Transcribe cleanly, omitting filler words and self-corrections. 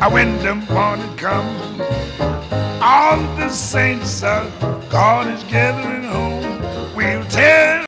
When the morning comes, all the saints of God is gathering home.